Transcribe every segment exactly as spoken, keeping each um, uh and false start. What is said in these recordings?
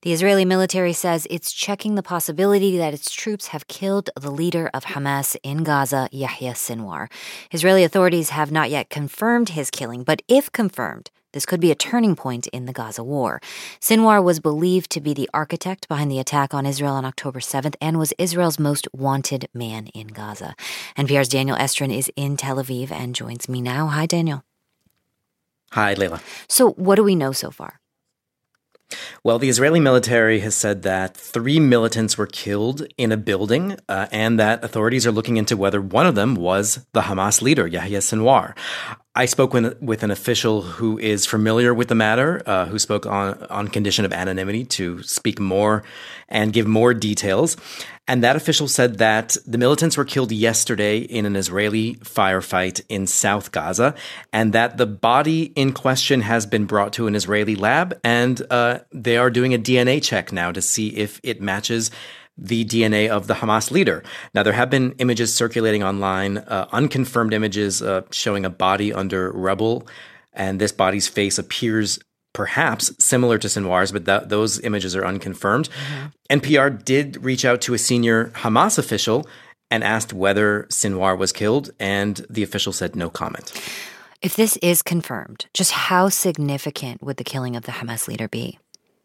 The Israeli military says it's checking the possibility that its troops have killed the leader of Hamas in Gaza, Yahya Sinwar. Israeli authorities have not yet confirmed his killing, but if confirmed, this could be a turning point in the Gaza war. Sinwar was believed to be the architect behind the attack on Israel on October seventh and was Israel's most wanted man in Gaza. N P R's Daniel Estrin is in Tel Aviv and joins me now. Hi, Daniel. Hi, Leila. So what do we know so far? Well, the Israeli military has said that three militants were killed in a building uh, and that authorities are looking into whether one of them was the Hamas leader, Yahya Sinwar. I spoke with, with an official who is familiar with the matter, uh, who spoke on, on condition of anonymity to speak more and give more details. And that official said that the militants were killed yesterday in an Israeli firefight in South Gaza, and that the body in question has been brought to an Israeli lab, and uh, they are doing a D N A check now to see if it matches the D N A of the Hamas leader. Now, there have been images circulating online, uh, unconfirmed images uh, showing a body under rubble, and this body's face appears perhaps similar to Sinwar's, but that, those images are unconfirmed. Mm-hmm. N P R did reach out to a senior Hamas official and asked whether Sinwar was killed, and the official said no comment. If this is confirmed, just how significant would the killing of the Hamas leader be?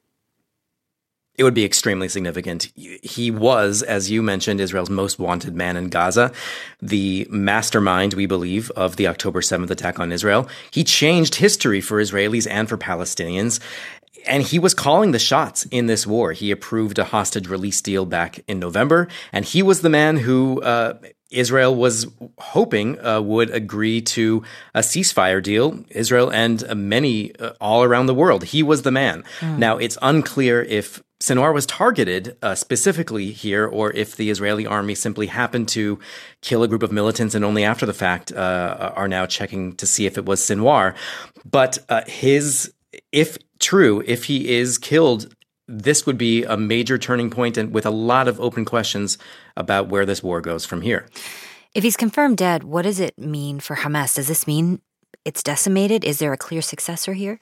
It would be extremely significant. He was, as you mentioned, Israel's most wanted man in Gaza, the mastermind, we believe, of the October seventh attack on Israel. He changed history for Israelis and for Palestinians, and he was calling the shots in this war. He approved a hostage release deal back in November, and he was the man who uh, Israel was hoping uh, would agree to a ceasefire deal, Israel and uh, many uh, all around the world. He was the man. Mm. Now, it's unclear if Sinwar was targeted uh, specifically here, or if the Israeli army simply happened to kill a group of militants and only after the fact uh, are now checking to see if it was Sinwar. But uh, his, if true, if he is killed, this would be a major turning point and with a lot of open questions about where this war goes from here. If he's confirmed dead, what does it mean for Hamas? Does this mean it's decimated? Is there a clear successor here?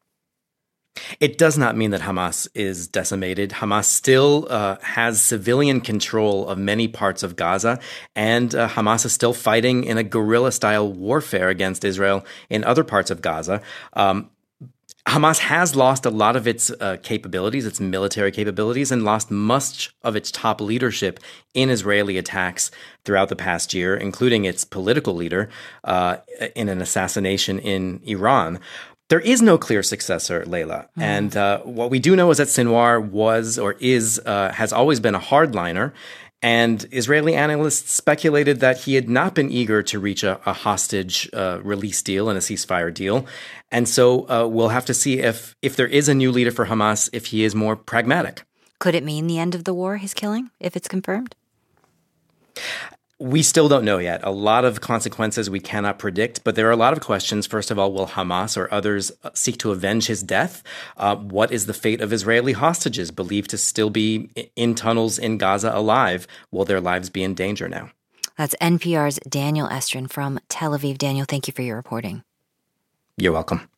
It does not mean that Hamas is decimated. Hamas still uh, has civilian control of many parts of Gaza, and uh, Hamas is still fighting in a guerrilla-style warfare against Israel in other parts of Gaza. Um, Hamas has lost a lot of its uh, capabilities, its military capabilities, and lost much of its top leadership in Israeli attacks throughout the past year, including its political leader uh, in an assassination in Iran. There is no clear successor, Leila. Mm. And uh, what we do know is that Sinwar was or is, uh, has always been a hardliner. And Israeli analysts speculated that he had not been eager to reach a, a hostage uh, release deal and a ceasefire deal. And so uh, we'll have to see if, if there is a new leader for Hamas, if he is more pragmatic. Could it mean the end of the war, his killing, if it's confirmed? We still don't know yet. A lot of consequences we cannot predict, but there are a lot of questions. First of all, will Hamas or others seek to avenge his death? Uh, what is the fate of Israeli hostages believed to still be in tunnels in Gaza alive? Will their lives be in danger now? That's N P R's Daniel Estrin from Tel Aviv. Daniel, thank you for your reporting. You're welcome.